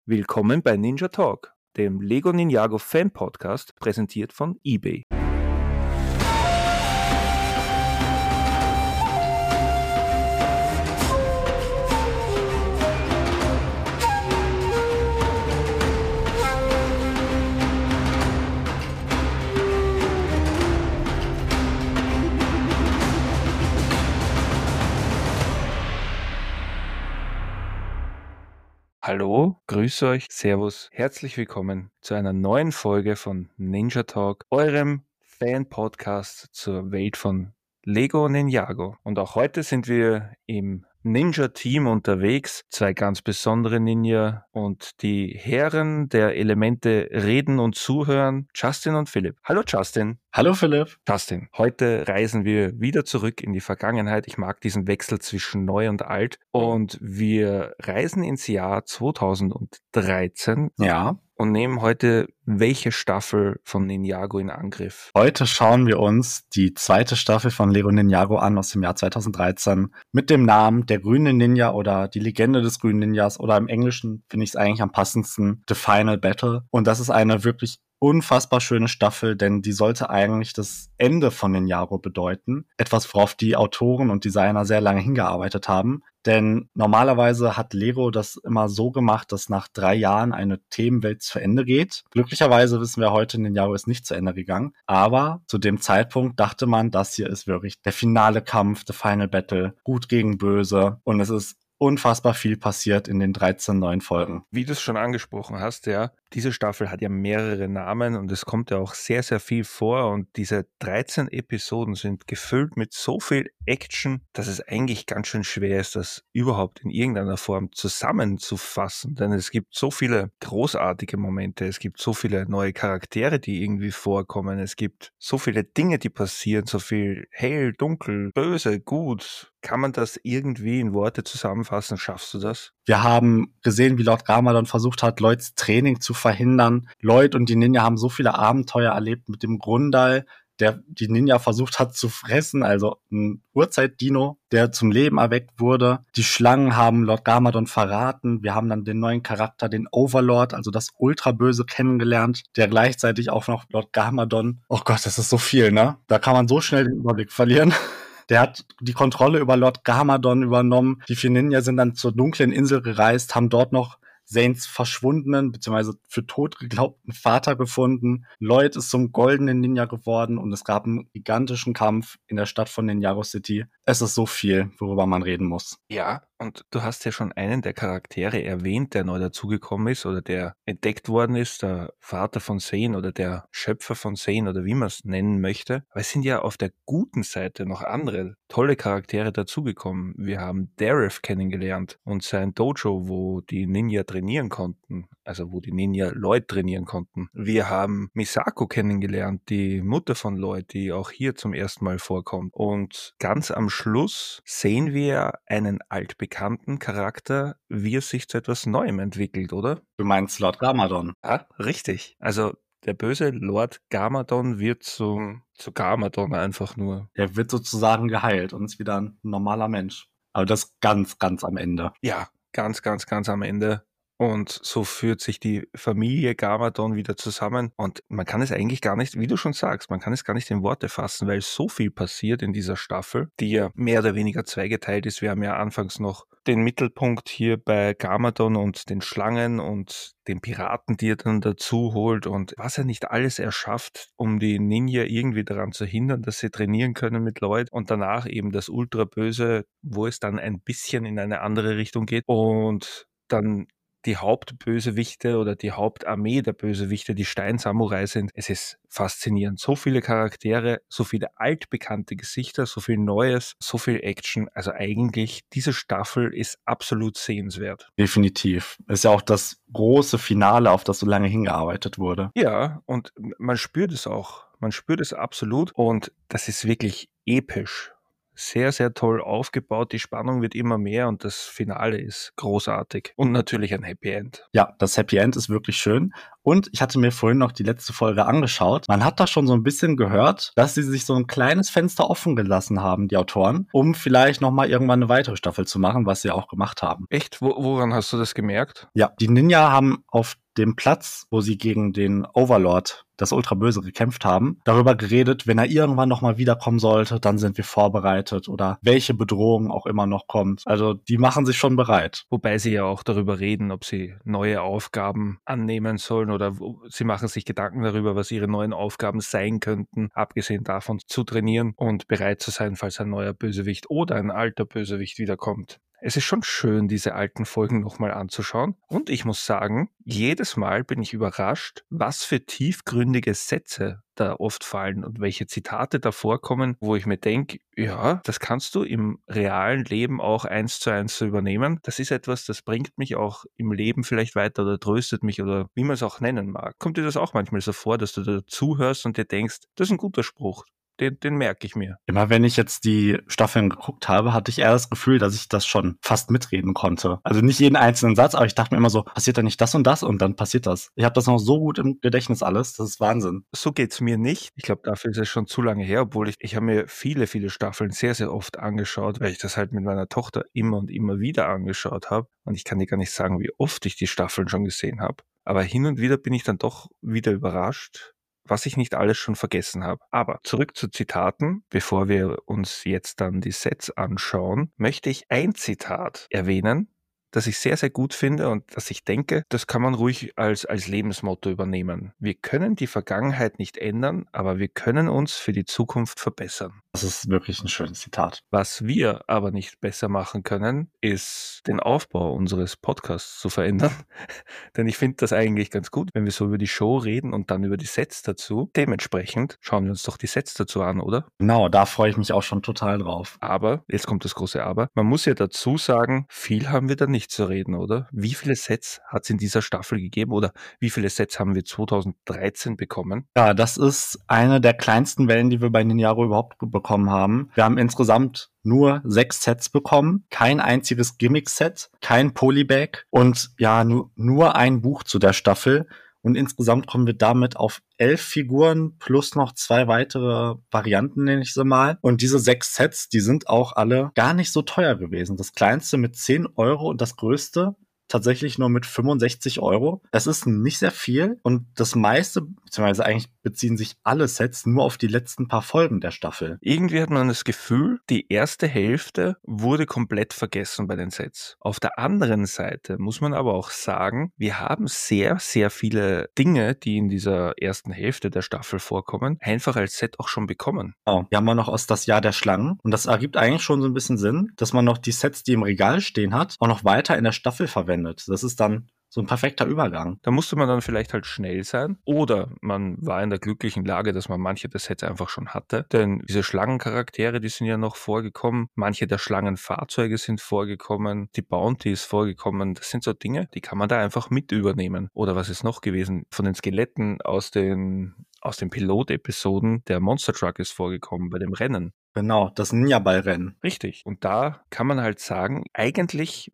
Willkommen bei Ninja Talk, dem Lego Ninjago Fan Podcast, präsentiert von eBay. Hallo, grüße euch, servus, herzlich willkommen zu einer neuen Folge von Ninja Talk, eurem Fan-Podcast zur Welt von Lego Ninjago. Und auch heute sind wir im Ninja-Team unterwegs, zwei ganz besondere Ninja und die Herren der Elemente reden und zuhören, Justin und Philipp. Hallo Justin. Hallo Philipp. Justin, heute reisen wir wieder zurück in die Vergangenheit. Ich mag diesen Wechsel zwischen neu und alt. Und wir reisen ins Jahr 2013. Ja. Und nehmen heute welche Staffel von Ninjago in Angriff? Heute schauen wir uns die zweite Staffel von Lego Ninjago an aus dem Jahr 2013 mit dem Namen Der grüne Ninja oder Die Legende des grünen Ninjas oder im Englischen finde ich es eigentlich am passendsten The Final Battle. Und das ist eine wirklich unfassbar schöne Staffel, denn die sollte eigentlich das Ende von Ninjago bedeuten. Etwas, worauf die Autoren und Designer sehr lange hingearbeitet haben. Denn normalerweise hat Lego das immer so gemacht, dass nach 3 Jahren eine Themenwelt zu Ende geht. Glücklicherweise wissen wir heute, Ninjago ist nicht zu Ende gegangen. Aber zu dem Zeitpunkt dachte man, das hier ist wirklich der finale Kampf, the final battle, gut gegen böse. Und es ist unfassbar viel passiert in den 13 neuen Folgen. Wie du es schon angesprochen hast, ja, diese Staffel hat ja mehrere Namen und es kommt ja auch sehr, sehr viel vor und diese 13 Episoden sind gefüllt mit so viel Action, dass es eigentlich ganz schön schwer ist, das überhaupt in irgendeiner Form zusammenzufassen, denn es gibt so viele großartige Momente, es gibt so viele neue Charaktere, die irgendwie vorkommen, es gibt so viele Dinge, die passieren, so viel hell, dunkel, böse, gut. Kann man das irgendwie in Worte zusammenfassen? Schaffst du das? Wir haben gesehen, wie Lord Garmadon versucht hat, Lloyds Training zu verhindern. Lloyd und die Ninja haben so viele Abenteuer erlebt mit dem Grundal, der die Ninja versucht hat zu fressen, also ein Urzeitdino, der zum Leben erweckt wurde. Die Schlangen haben Lord Garmadon verraten. Wir haben dann den neuen Charakter, den Overlord, also das Ultraböse kennengelernt, der gleichzeitig auch noch Lord Garmadon, oh Gott, das ist so viel, ne? Da kann man so schnell den Überblick verlieren. Der hat die Kontrolle über Lord Garmadon übernommen. Die 4 Ninja sind dann zur dunklen Insel gereist, haben dort noch Zanes verschwundenen bzw. für tot geglaubten Vater gefunden. Lloyd ist zum goldenen Ninja geworden und es gab einen gigantischen Kampf in der Stadt von Ninjago City. Es ist so viel, worüber man reden muss. Ja, und du hast ja schon einen der Charaktere erwähnt, der neu dazugekommen ist oder der entdeckt worden ist, der Vater von Zane oder der Schöpfer von Zane oder wie man es nennen möchte. Aber es sind ja auf der guten Seite noch andere tolle Charaktere dazugekommen. Wir haben Dareth kennengelernt und sein Dojo, wo die Ninja trainieren konnten, also wo die Ninja Lloyd trainieren konnten. Wir haben Misako kennengelernt, die Mutter von Lloyd, die auch hier zum ersten Mal vorkommt. Und ganz am Schluss sehen wir einen altbekannten Charakter, wie er sich zu etwas Neuem entwickelt, oder? Du meinst Lord Garmadon? Ja, richtig. Also der böse Lord Garmadon wird zu Garmadon einfach nur. Er wird sozusagen geheilt und ist wieder ein normaler Mensch. Aber das ganz, ganz am Ende. Ja, ganz, ganz, ganz am Ende. Und so führt sich die Familie Garmadon wieder zusammen. Und man kann es eigentlich gar nicht, wie du schon sagst, man kann es gar nicht in Worte fassen, weil so viel passiert in dieser Staffel, die ja mehr oder weniger zweigeteilt ist. Wir haben ja anfangs noch den Mittelpunkt hier bei Garmadon und den Schlangen und den Piraten, die er dann dazu holt und was er nicht alles erschafft, um die Ninja irgendwie daran zu hindern, dass sie trainieren können mit Lloyd und danach eben das Ultraböse, wo es dann ein bisschen in eine andere Richtung geht und dann die Hauptbösewichte oder die Hauptarmee der Bösewichte, die Steinsamurai sind. Es ist faszinierend. So viele Charaktere, so viele altbekannte Gesichter, so viel Neues, so viel Action. Also eigentlich, diese Staffel ist absolut sehenswert. Definitiv. Ist ja auch das große Finale, auf das so lange hingearbeitet wurde. Ja, und man spürt es auch. Man spürt es absolut und das ist wirklich episch. sehr, sehr toll aufgebaut. Die Spannung wird immer mehr und das Finale ist großartig. Und natürlich ein Happy End. Ja, das Happy End ist wirklich schön. Und ich hatte mir vorhin noch die letzte Folge angeschaut. Man hat da schon so ein bisschen gehört, dass sie sich so ein kleines Fenster offen gelassen haben, die Autoren, um vielleicht nochmal irgendwann eine weitere Staffel zu machen, was sie auch gemacht haben. Echt? Woran hast du das gemerkt? Ja, die Ninja haben auf dem Platz, wo sie gegen den Overlord, das Ultraböse, gekämpft haben, darüber geredet, wenn er irgendwann nochmal wiederkommen sollte, dann sind wir vorbereitet oder welche Bedrohung auch immer noch kommt. Also die machen sich schon bereit. Wobei sie ja auch darüber reden, ob sie neue Aufgaben annehmen sollen oder sie machen sich Gedanken darüber, was ihre neuen Aufgaben sein könnten, abgesehen davon zu trainieren und bereit zu sein, falls ein neuer Bösewicht oder ein alter Bösewicht wiederkommt. Es ist schon schön, diese alten Folgen nochmal anzuschauen. Und ich muss sagen, jedes Mal bin ich überrascht, was für tiefgründige Sätze da oft fallen und welche Zitate da vorkommen, wo ich mir denke, ja, das kannst du im realen Leben auch 1:1 so übernehmen. Das ist etwas, das bringt mich auch im Leben vielleicht weiter oder tröstet mich oder wie man es auch nennen mag. Kommt dir das auch manchmal so vor, dass du da zuhörst und dir denkst, das ist ein guter Spruch. Den merke ich mir. Immer wenn ich jetzt die Staffeln geguckt habe, hatte ich eher das Gefühl, dass ich das schon fast mitreden konnte. Also nicht jeden einzelnen Satz, aber ich dachte mir immer so, passiert da nicht das und dann passiert das. Ich habe das noch so gut im Gedächtnis alles, das ist Wahnsinn. So geht's mir nicht. Ich glaube, dafür ist es schon zu lange her, obwohl ich habe mir viele, viele Staffeln sehr, sehr oft angeschaut, weil ich das halt mit meiner Tochter immer und immer wieder angeschaut habe. Und ich kann dir gar nicht sagen, wie oft ich die Staffeln schon gesehen habe. Aber hin und wieder bin ich dann doch wieder überrascht, was ich nicht alles schon vergessen habe. Aber zurück zu Zitaten. Bevor wir uns jetzt dann die Sets anschauen, möchte ich ein Zitat erwähnen, das ich sehr, sehr gut finde und das ich denke, das kann man ruhig als Lebensmotto übernehmen. Wir können die Vergangenheit nicht ändern, aber wir können uns für die Zukunft verbessern. Das ist wirklich ein schönes Zitat. Was wir aber nicht besser machen können, ist den Aufbau unseres Podcasts zu verändern. Denn ich finde das eigentlich ganz gut, wenn wir so über die Show reden und dann über die Sets dazu. Dementsprechend schauen wir uns doch die Sets dazu an, oder? Genau, da freue ich mich auch schon total drauf. Aber, jetzt kommt das große Aber, man muss ja dazu sagen, viel haben wir da nicht zu reden, oder? Wie viele Sets hat es in dieser Staffel gegeben oder wie viele Sets haben wir 2013 bekommen? Ja, das ist eine der kleinsten Wellen, die wir bei Ninjago überhaupt bekommen haben. Wir haben insgesamt nur 6 Sets bekommen, kein einziges Gimmick-Set, kein Polybag und ja, nur ein Buch zu der Staffel. Und insgesamt kommen wir damit auf 11 Figuren plus noch 2 weitere Varianten, nenne ich sie mal. Und diese 6 Sets, die sind auch alle gar nicht so teuer gewesen. Das kleinste mit 10 Euro und das größte tatsächlich nur mit 65 Euro. Das ist nicht sehr viel und das meiste, beziehungsweise eigentlich beziehen sich alle Sets nur auf die letzten paar Folgen der Staffel. Irgendwie hat man das Gefühl, die erste Hälfte wurde komplett vergessen bei den Sets. Auf der anderen Seite muss man aber auch sagen, wir haben sehr, sehr viele Dinge, die in dieser ersten Hälfte der Staffel vorkommen, einfach als Set auch schon bekommen. Oh, wir haben noch aus das Jahr der Schlangen und das ergibt eigentlich schon so ein bisschen Sinn, dass man noch die Sets, die im Regal stehen hat, auch noch weiter in der Staffel verwendet. Das ist dann so ein perfekter Übergang. Da musste man dann vielleicht halt schnell sein oder man war in der glücklichen Lage, dass man manche der Sets einfach schon hatte. Denn diese Schlangencharaktere, die sind ja noch vorgekommen. Manche der Schlangenfahrzeuge sind vorgekommen. Die Bounty ist vorgekommen. Das sind so Dinge, die kann man da einfach mit übernehmen. Oder was ist noch gewesen? Von den Skeletten aus den Pilot-Episoden, der Monster Truck ist vorgekommen bei dem Rennen. Genau, das Ninja-Ball-Rennen. Richtig. Und da kann man halt sagen, eigentlich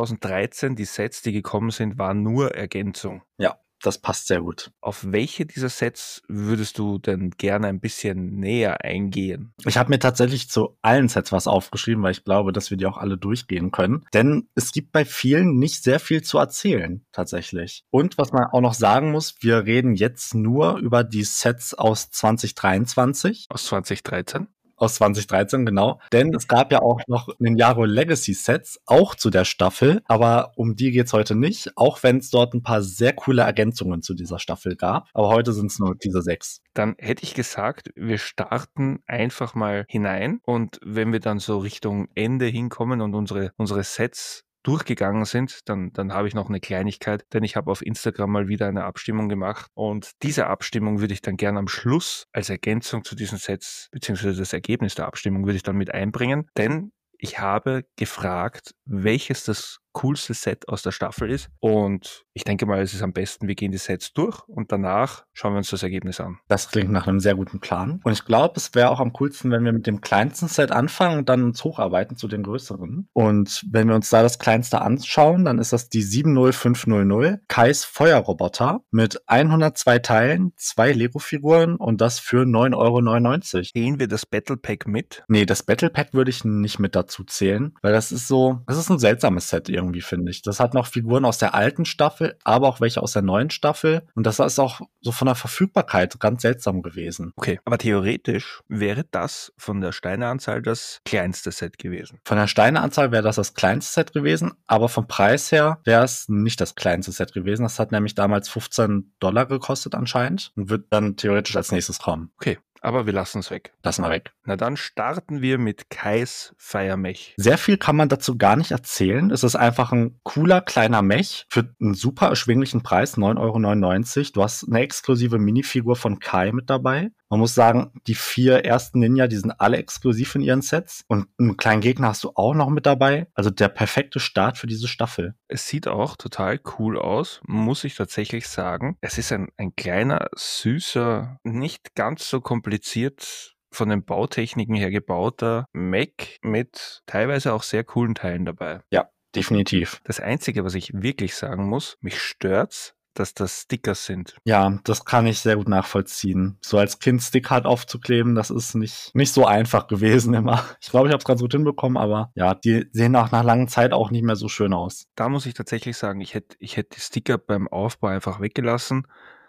2013 die Sets, die gekommen sind, waren nur Ergänzung. Ja, das passt sehr gut. Auf welche dieser Sets würdest du denn gerne ein bisschen näher eingehen? Ich habe mir tatsächlich zu allen Sets was aufgeschrieben, weil ich glaube, dass wir die auch alle durchgehen können. Denn es gibt bei vielen nicht sehr viel zu erzählen, tatsächlich. Und was man auch noch sagen muss, wir reden jetzt nur über die Sets aus 2023. Aus 2013? Aus 2013, genau. Denn es gab ja auch noch Ninjago Legacy Sets, auch zu der Staffel. Aber um die geht's heute nicht, auch wenn es dort ein paar sehr coole Ergänzungen zu dieser Staffel gab. Aber heute sind es nur diese 6. Dann hätte ich gesagt, wir starten einfach mal hinein. Und wenn wir dann so Richtung Ende hinkommen und unsere Sets durchgegangen sind, dann habe ich noch eine Kleinigkeit, denn ich habe auf Instagram mal wieder eine Abstimmung gemacht und diese Abstimmung würde ich dann gerne am Schluss als Ergänzung zu diesen Sets, beziehungsweise das Ergebnis der Abstimmung würde ich dann mit einbringen, denn ich habe gefragt, welches das coolste Set aus der Staffel ist. Und ich denke mal, es ist am besten, wir gehen die Sets durch und danach schauen wir uns das Ergebnis an. Das klingt nach einem sehr guten Plan. Und ich glaube, es wäre auch am coolsten, wenn wir mit dem kleinsten Set anfangen und dann uns hocharbeiten zu den größeren. Und wenn wir uns da das kleinste anschauen, dann ist das die 70500 Kais Feuerroboter mit 102 Teilen, 2 Lego-Figuren und das für 9,99 €. Gehen wir das Battle Pack mit? Nee, das Battle Pack würde ich nicht mit dazu zählen, weil das ist ein seltsames Set irgendwie, finde ich. Das hat noch Figuren aus der alten Staffel, aber auch welche aus der neuen Staffel. Und das ist auch so von der Verfügbarkeit ganz seltsam gewesen. Okay, aber theoretisch wäre das von der Steineanzahl das kleinste Set gewesen. Von der Steineanzahl wäre das kleinste Set gewesen, aber vom Preis her wäre es nicht das kleinste Set gewesen. Das hat nämlich damals $15 gekostet anscheinend und wird dann theoretisch als nächstes kommen. Okay, aber wir lassen es weg. Lass mal weg. Na dann starten wir mit Kais Fire-Mech. Sehr viel kann man dazu gar nicht erzählen. Es ist einfach ein cooler kleiner Mech für einen super erschwinglichen Preis, 9,99 €. Du hast eine exklusive Minifigur von Kai mit dabei. Man muss sagen, die 4 ersten Ninja, die sind alle exklusiv in ihren Sets. Und einen kleinen Gegner hast du auch noch mit dabei. Also der perfekte Start für diese Staffel. Es sieht auch total cool aus, muss ich tatsächlich sagen. Es ist ein kleiner, süßer, nicht ganz so kompliziert von den Bautechniken her gebauter Mech mit teilweise auch sehr coolen Teilen dabei. Ja, definitiv. Das Einzige, was ich wirklich sagen muss, mich stört's, dass das Stickers sind. Ja, das kann ich sehr gut nachvollziehen. So als Kind Sticker aufzukleben, das ist nicht so einfach gewesen immer. Ich glaube, ich habe es ganz gut hinbekommen, aber ja, die sehen auch nach langer Zeit auch nicht mehr so schön aus. Da muss ich tatsächlich sagen, ich hätte die Sticker beim Aufbau einfach weggelassen.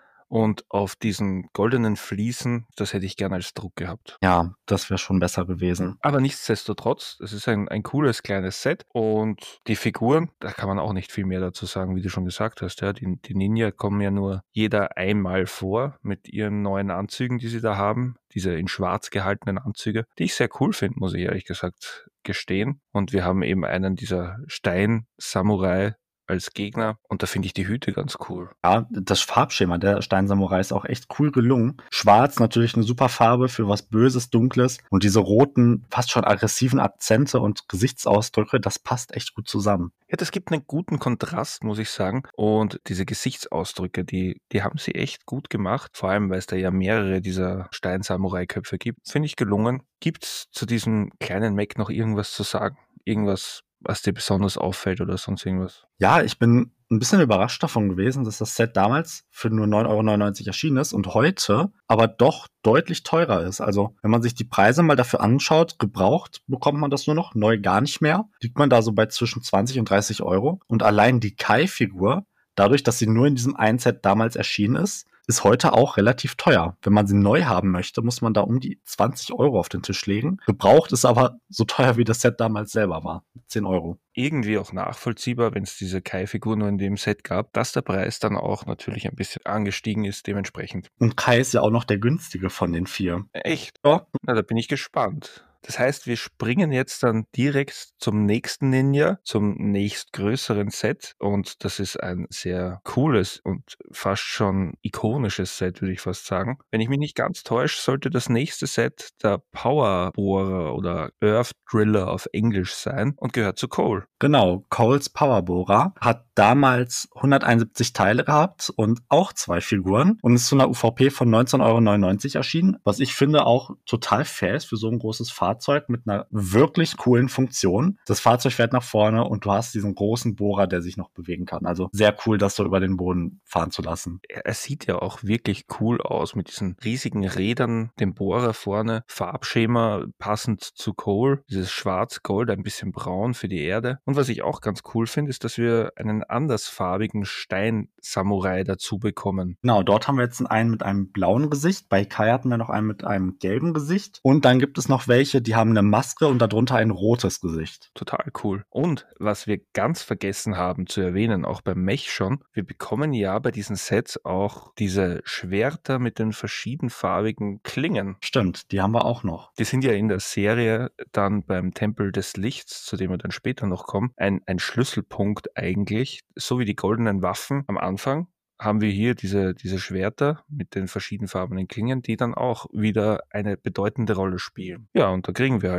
Und auf diesen goldenen Fliesen, das hätte ich gerne als Druck gehabt. Ja, das wäre schon besser gewesen. Aber nichtsdestotrotz, es ist ein cooles kleines Set. Und die Figuren, da kann man auch nicht viel mehr dazu sagen, wie du schon gesagt hast. Ja, die Ninja kommen ja nur jeder einmal vor mit ihren neuen Anzügen, die sie da haben. Diese in schwarz gehaltenen Anzüge, die ich sehr cool finde, muss ich ehrlich gesagt gestehen. Und wir haben eben einen dieser Stein-Samurai als Gegner und da finde ich die Hüte ganz cool. Ja, das Farbschema der Steinsamurai ist auch echt cool gelungen. Schwarz natürlich eine super Farbe für was Böses, Dunkles und diese roten, fast schon aggressiven Akzente und Gesichtsausdrücke, das passt echt gut zusammen. Ja, das gibt einen guten Kontrast, muss ich sagen. Und diese Gesichtsausdrücke, die haben sie echt gut gemacht. Vor allem, weil es da ja mehrere dieser Stein-Samurai-Köpfe gibt. Finde ich gelungen. Gibt's zu diesem kleinen Mech noch irgendwas zu sagen? Irgendwas, was dir besonders auffällt oder sonst irgendwas? Ja, ich bin ein bisschen überrascht davon gewesen, dass das Set damals für nur 9,99 € erschienen ist und heute aber doch deutlich teurer ist. Also wenn man sich die Preise mal dafür anschaut, gebraucht bekommt man das nur noch, neu gar nicht mehr. Liegt man da so bei zwischen 20 und 30 €. Und allein die Kai-Figur, dadurch, dass sie nur in diesem einen Set damals erschienen ist heute auch relativ teuer. Wenn man sie neu haben möchte, muss man da um die 20 € auf den Tisch legen. Gebraucht ist aber so teuer, wie das Set damals selber war. 10 €. Irgendwie auch nachvollziehbar, wenn es diese Kai-Figur nur in dem Set gab, dass der Preis dann auch natürlich ein bisschen angestiegen ist dementsprechend. Und Kai ist ja auch noch der günstige von den 4. Echt? Ja. Na, da bin ich gespannt. Das heißt, wir springen jetzt dann direkt zum nächsten Ninja, zum nächstgrößeren Set. Und das ist ein sehr cooles und fast schon ikonisches Set, würde ich fast sagen. Wenn ich mich nicht ganz täusche, sollte das nächste Set der Powerbohrer oder Earth Driller auf Englisch sein und gehört zu Cole. Genau, Coles Powerbohrer hat damals 171 Teile gehabt und auch 2 Figuren und ist zu einer UVP von 19,99 € erschienen, was ich finde auch total fair ist für so ein großes Fahrzeug mit einer wirklich coolen Funktion. Das Fahrzeug fährt nach vorne und du hast diesen großen Bohrer, der sich noch bewegen kann. Also sehr cool, das so über den Boden fahren zu lassen. Er sieht ja auch wirklich cool aus mit diesen riesigen Rädern, dem Bohrer vorne, Farbschema passend zu Cole, dieses Schwarz-Gold, ein bisschen braun für die Erde. Und was ich auch ganz cool finde, ist, dass wir einen andersfarbigen Stein-Samurai dazu bekommen. Genau, dort haben wir jetzt einen mit einem blauen Gesicht. Bei Kai hatten wir noch einen mit einem gelben Gesicht. Und dann gibt es noch welche, die haben eine Maske und darunter ein rotes Gesicht. Total cool. Und was wir ganz vergessen haben zu erwähnen, auch beim Mech schon, wir bekommen ja bei diesen Sets auch diese Schwerter mit den verschiedenfarbigen Klingen. Stimmt, die haben wir auch noch. Die sind ja in der Serie dann beim Tempel des Lichts, zu dem wir dann später noch kommen, ein Schlüsselpunkt eigentlich, so wie die goldenen Waffen am Anfang, haben wir hier diese Schwerter mit den verschiedenfarbenen Klingen, die dann auch wieder eine bedeutende Rolle spielen. Ja, und da kriegen wir halt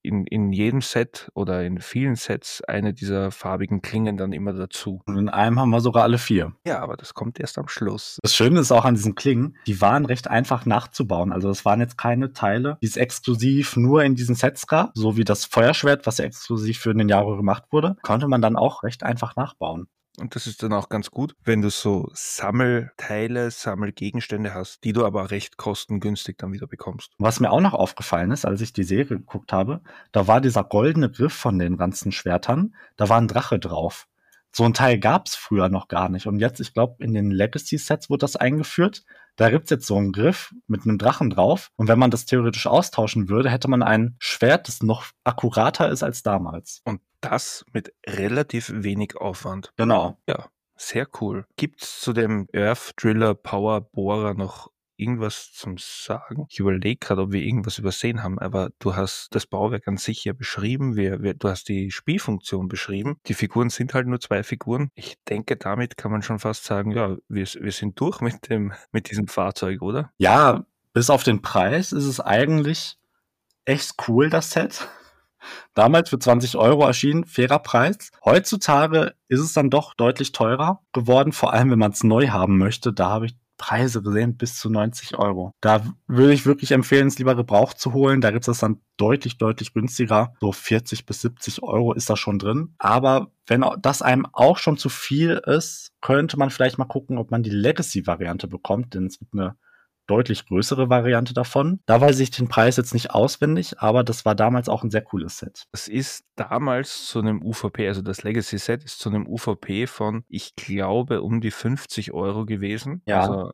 in jedem Set oder in vielen Sets eine dieser farbigen Klingen dann immer dazu. Und in einem haben wir sogar alle 4. Ja, aber das kommt erst am Schluss. Das Schöne ist auch an diesen Klingen, die waren recht einfach nachzubauen. Also das waren jetzt keine Teile, die es exklusiv nur in diesen Sets gab, so wie das Feuerschwert, was ja exklusiv für den Jahre gemacht wurde, konnte man dann auch recht einfach nachbauen. Und das ist dann auch ganz gut, wenn du so Sammelteile, Sammelgegenstände hast, die du aber recht kostengünstig dann wieder bekommst. Was mir auch noch aufgefallen ist, als ich die Serie geguckt habe, da war dieser goldene Griff von den ganzen Schwertern, da war ein Drache drauf. So ein Teil gab's früher noch gar nicht. Und jetzt, ich glaube, in den Legacy-Sets wurde das eingeführt. Da gibt's jetzt so einen Griff mit einem Drachen drauf. Und wenn man das theoretisch austauschen würde, hätte man ein Schwert, das noch akkurater ist als damals. Und das mit relativ wenig Aufwand. Genau. Ja, sehr cool. Gibt's zu dem Earth Driller Power Bohrer noch irgendwas zum Sagen? Ich überlege gerade, ob wir irgendwas übersehen haben, aber du hast das Bauwerk an sich ja beschrieben, du hast die Spielfunktion beschrieben. Die Figuren sind halt nur 2 Figuren. Ich denke, damit kann man schon fast sagen, ja, wir sind durch mit diesem Fahrzeug, oder? Ja, bis auf den Preis ist es eigentlich echt cool, das Set. Damals für 20 Euro erschienen, fairer Preis. Heutzutage ist es dann doch deutlich teurer geworden, vor allem wenn man es neu haben möchte. Da habe ich Preise gesehen bis zu 90 Euro. Da würde ich wirklich empfehlen, es lieber gebraucht zu holen. Da gibt es das dann deutlich, deutlich günstiger. So 40 bis 70 Euro ist da schon drin. Aber wenn das einem auch schon zu viel ist, könnte man vielleicht mal gucken, ob man die Legacy-Variante bekommt, denn es gibt eine deutlich größere Variante davon. Da weiß ich den Preis jetzt nicht auswendig, aber das war damals auch ein sehr cooles Set. Das ist damals zu einem UVP, also das Legacy-Set ist zu einem UVP von, ich glaube, um die 50 Euro gewesen. Ja. Also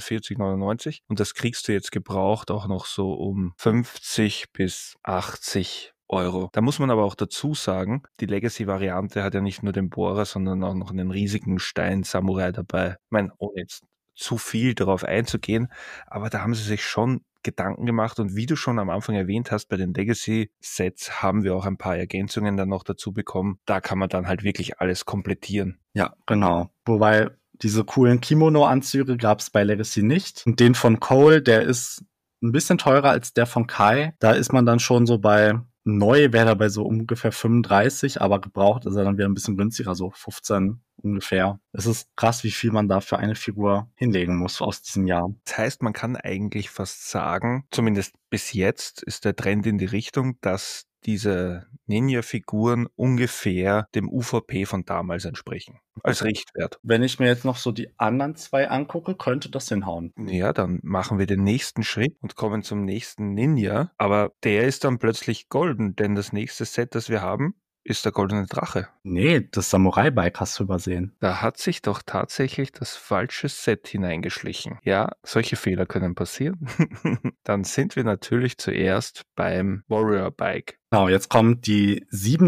49,99. Und das kriegst du jetzt gebraucht auch noch so um 50 bis 80 Euro. Da muss man aber auch dazu sagen, die Legacy-Variante hat ja nicht nur den Bohrer, sondern auch noch einen riesigen Stein-Samurai dabei. Ich meine, ohne jetzt zu viel darauf einzugehen, aber da haben sie sich schon Gedanken gemacht und wie du schon am Anfang erwähnt hast, bei den Legacy-Sets haben wir auch ein paar Ergänzungen dann noch dazu bekommen. Da kann man dann halt wirklich alles komplettieren. Ja, genau. Wobei diese coolen Kimono-Anzüge gab es bei Legacy nicht. Und den von Cole, der ist ein bisschen teurer als der von Kai. Da ist man dann schon so bei, neu wäre er bei so ungefähr 35, aber gebraucht ist er dann wieder ein bisschen günstiger, so 15 ungefähr. Es ist krass, wie viel man da für eine Figur hinlegen muss aus diesem Jahr. Das heißt, man kann eigentlich fast sagen, zumindest bis jetzt ist der Trend in die Richtung, dass diese Ninja-Figuren ungefähr dem UVP von damals entsprechen. Als Richtwert. Wenn ich mir jetzt noch so die anderen 2 angucke, könnte das hinhauen. Ja, dann machen wir den nächsten Schritt und kommen zum nächsten Ninja. Aber der ist dann plötzlich golden, denn das nächste Set, das wir haben, ist der goldene Drache. Nee, das Samurai-Bike hast du übersehen. Da hat sich doch tatsächlich das falsche Set hineingeschlichen. Ja, solche Fehler können passieren. Dann sind wir natürlich zuerst beim Warrior Bike. Genau, jetzt kommt die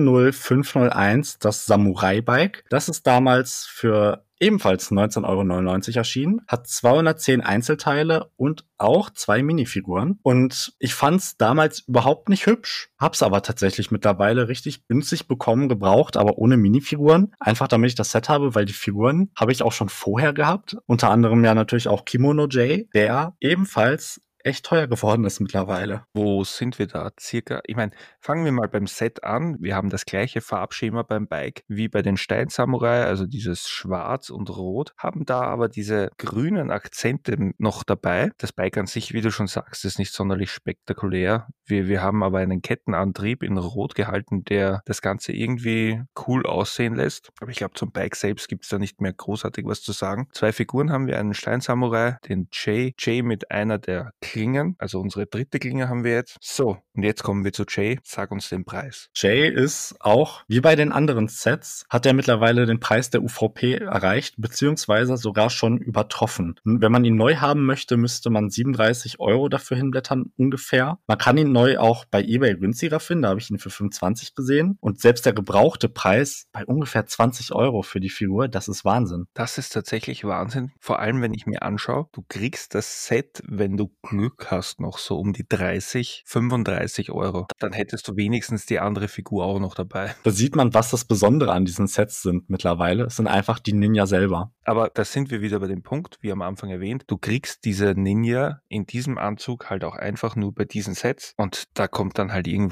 70501, das Samurai-Bike. Das ist damals für ebenfalls 19,99 Euro erschienen, hat 210 Einzelteile und auch 2 Minifiguren. Und ich fand's damals überhaupt nicht hübsch, hab's aber tatsächlich mittlerweile richtig günstig bekommen, gebraucht, aber ohne Minifiguren. Einfach damit ich das Set habe, weil die Figuren habe ich auch schon vorher gehabt. Unter anderem ja natürlich auch Kimono J, der ebenfalls echt teuer geworden ist mittlerweile. Wo sind wir da circa? Ich meine, fangen wir mal beim Set an. Wir haben das gleiche Farbschema beim Bike wie bei den Stein-Samurai, also dieses Schwarz und Rot, haben da aber diese grünen Akzente noch dabei. Das Bike an sich, wie du schon sagst, ist nicht sonderlich spektakulär. Wir haben aber einen Kettenantrieb in Rot gehalten, der das Ganze irgendwie cool aussehen lässt. Aber ich glaube, zum Bike selbst gibt es da nicht mehr großartig was zu sagen. 2 Figuren haben wir, einen Stein-Samurai, den Jay mit einer der Klingen, also unsere dritte Klinge haben wir jetzt. So, und jetzt kommen wir zu Jay. Sag uns den Preis. Jay ist auch, wie bei den anderen Sets, hat er mittlerweile den Preis der UVP erreicht, beziehungsweise sogar schon übertroffen. Wenn man ihn neu haben möchte, müsste man 37 Euro dafür hinblättern, ungefähr. Man kann ihn neu auch bei eBay günstiger finden, da habe ich ihn für 25 gesehen. Und selbst der gebrauchte Preis bei ungefähr 20 Euro für die Figur, das ist Wahnsinn. Das ist tatsächlich Wahnsinn. Vor allem, wenn ich mir anschaue, du kriegst das Set, wenn du Glück hast, noch so um die 30, 35 Euro. Dann hättest du wenigstens die andere Figur auch noch dabei. Da sieht man, was das Besondere an diesen Sets sind mittlerweile. Es sind einfach die Ninja selber. Aber da sind wir wieder bei dem Punkt, wie am Anfang erwähnt, du kriegst diese Ninja in diesem Anzug halt auch einfach nur bei diesen Sets und da kommt dann halt irgendwann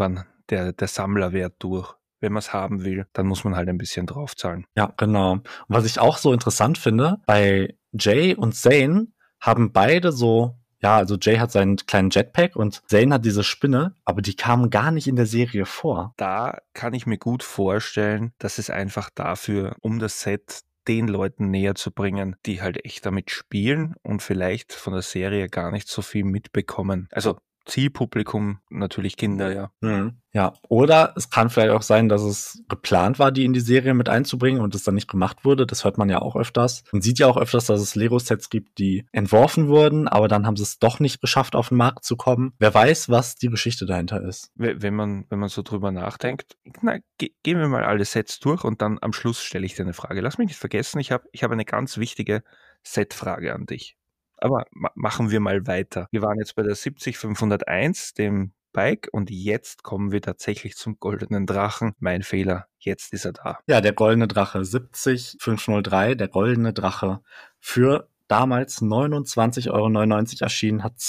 der Sammlerwert durch. Wenn man es haben will, dann muss man halt ein bisschen draufzahlen. Ja, genau. Und was ich auch so interessant finde, bei Jay und Zane haben beide so, ja, also Jay hat seinen kleinen Jetpack und Zane hat diese Spinne, aber die kamen gar nicht in der Serie vor. Da kann ich mir gut vorstellen, dass es einfach dafür, um das Set den Leuten näher zu bringen, die halt echt damit spielen und vielleicht von der Serie gar nicht so viel mitbekommen. Also Zielpublikum natürlich Kinder, ja. Ja, oder es kann vielleicht auch sein, dass es geplant war, die in die Serie mit einzubringen und es dann nicht gemacht wurde. Das hört man ja auch öfters. Man sieht ja auch öfters, dass es Lego-Sets gibt, die entworfen wurden, aber dann haben sie es doch nicht geschafft, auf den Markt zu kommen. Wer weiß, was die Geschichte dahinter ist. Wenn man so drüber nachdenkt, gehen wir mal alle Sets durch und dann am Schluss stelle ich dir eine Frage. Lass mich nicht vergessen, ich hab eine ganz wichtige Set-Frage an dich. Aber machen wir mal weiter. Wir waren jetzt bei der 70501, dem Bike, und jetzt kommen wir tatsächlich zum goldenen Drachen. Mein Fehler, jetzt ist er da. Ja, der goldene Drache 70503, der goldene Drache für damals 29,99 € erschienen, hat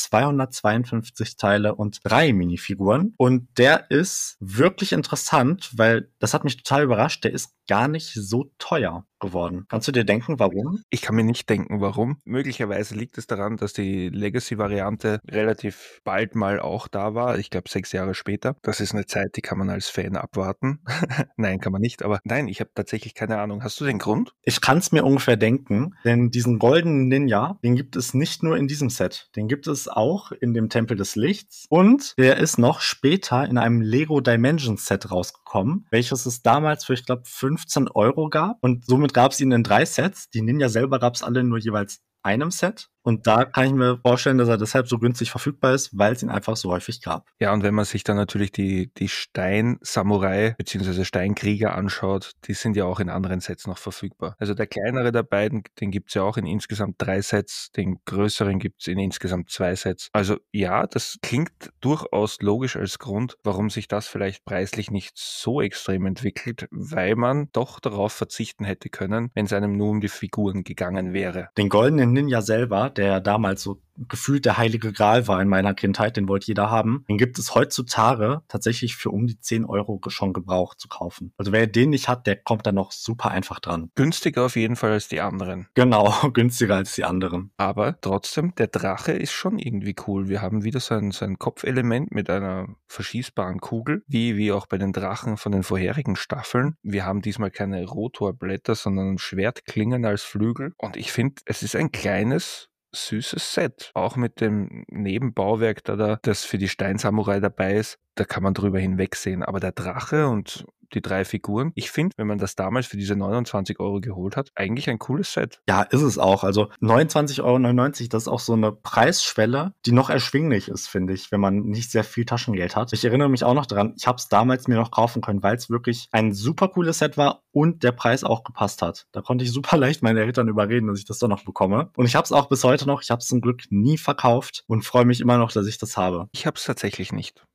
252 Teile und 3 Minifiguren. Und der ist wirklich interessant, weil das hat mich total überrascht. Der ist gar nicht so teuer geworden. Kannst du dir denken, warum? Ich kann mir nicht denken, warum. Möglicherweise liegt es daran, dass die Legacy-Variante relativ bald mal auch da war. Ich glaube 6 Jahre später. Das ist eine Zeit, die kann man als Fan abwarten. Nein, kann man nicht. Aber nein, ich habe tatsächlich keine Ahnung. Hast du den Grund? Ich kann es mir ungefähr denken, denn diesen goldenen Ninja, den gibt es nicht nur in diesem Set. Den gibt es auch in dem Tempel des Lichts. Und der ist noch später in einem Lego Dimensions Set rausgekommen, welches es damals für, ich glaube, 15 € gab. Und somit gab es ihn in 3 Sets. Die Ninja selber gab es alle nur jeweils einem Set. Und da kann ich mir vorstellen, dass er deshalb so günstig verfügbar ist, weil es ihn einfach so häufig gab. Ja, und wenn man sich dann natürlich die Stein-Samurai bzw. Steinkrieger anschaut, die sind ja auch in anderen Sets noch verfügbar. Also der kleinere der beiden, den gibt's ja auch in insgesamt 3 Sets, den größeren gibt's in insgesamt 2 Sets. Also ja, das klingt durchaus logisch als Grund, warum sich das vielleicht preislich nicht so extrem entwickelt, weil man doch darauf verzichten hätte können, wenn es einem nur um die Figuren gegangen wäre. Den goldenen Ninja selber, der damals so gefühlt der heilige Gral war in meiner Kindheit, den wollte jeder haben. Den gibt es heutzutage tatsächlich für um die 10 € schon gebraucht zu kaufen. Also wer den nicht hat, der kommt dann noch super einfach dran. Günstiger auf jeden Fall als die anderen. Genau, günstiger als die anderen. Aber trotzdem, der Drache ist schon irgendwie cool. Wir haben wieder so ein Kopfelement mit einer verschießbaren Kugel, wie auch bei den Drachen von den vorherigen Staffeln. Wir haben diesmal keine Rotorblätter, sondern Schwertklingen als Flügel. Und ich finde, es ist ein kleines, süßes Set. Auch mit dem Nebenbauwerk, das für die Steinsamurai dabei ist, da kann man drüber hinwegsehen. Aber der Drache und die 3 Figuren, ich finde, wenn man das damals für diese 29 € geholt hat, eigentlich ein cooles Set. Ja, ist es auch. Also 29,99 €, das ist auch so eine Preisschwelle, die noch erschwinglich ist, finde ich, wenn man nicht sehr viel Taschengeld hat. Ich erinnere mich auch noch daran, ich habe es damals mir noch kaufen können, weil es wirklich ein super cooles Set war und der Preis auch gepasst hat. Da konnte ich super leicht meine Eltern überreden, dass ich das doch noch bekomme. Und ich habe es auch bis heute noch. Ich habe es zum Glück nie verkauft und freue mich immer noch, dass ich das habe. Ich habe es tatsächlich nicht.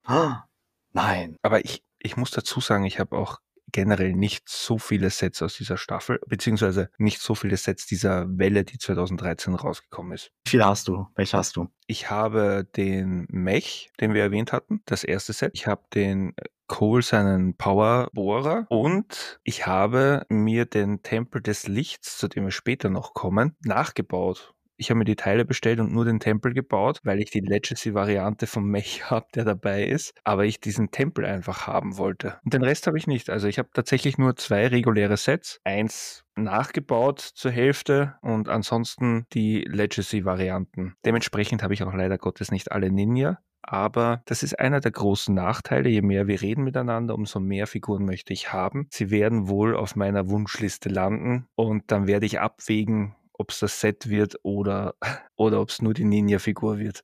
Nein. Aber ich muss dazu sagen, ich habe auch generell nicht so viele Sets aus dieser Staffel, beziehungsweise nicht so viele Sets dieser Welle, die 2013 rausgekommen ist. Wie viele hast du? Welche hast du? Ich habe den Mech, den wir erwähnt hatten, das erste Set. Ich habe den Cole, seinen Powerbohrer, und ich habe mir den Tempel des Lichts, zu dem wir später noch kommen, nachgebaut. Ich habe mir die Teile bestellt und nur den Tempel gebaut, weil ich die Legacy-Variante vom Mech habe, der dabei ist, aber ich diesen Tempel einfach haben wollte. Und den Rest habe ich nicht. Also ich habe tatsächlich nur 2 reguläre Sets, eins nachgebaut zur Hälfte und ansonsten die Legacy-Varianten. Dementsprechend habe ich auch leider Gottes nicht alle Ninja. Aber das ist einer der großen Nachteile. Je mehr wir reden miteinander, umso mehr Figuren möchte ich haben. Sie werden wohl auf meiner Wunschliste landen und dann werde ich abwägen, ob es das Set wird oder ob es nur die Ninja-Figur wird.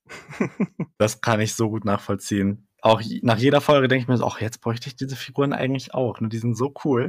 Das kann ich so gut nachvollziehen. Auch nach jeder Folge denke ich mir so, ach, jetzt bräuchte ich diese Figuren eigentlich auch. Nur die sind so cool.